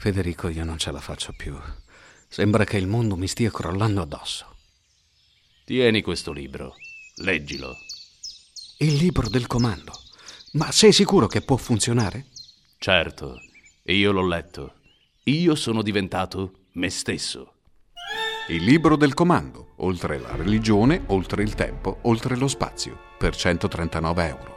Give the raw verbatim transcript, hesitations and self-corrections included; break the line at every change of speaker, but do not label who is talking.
Federico, io non ce la faccio più. Sembra che il mondo mi stia crollando addosso.
Tieni questo libro, leggilo.
Il libro del comando. Ma sei sicuro che può funzionare?
Certo, io l'ho letto. Io sono diventato me stesso.
Il libro del comando, oltre la religione, oltre il tempo, oltre lo spazio, per centotrentanove euro.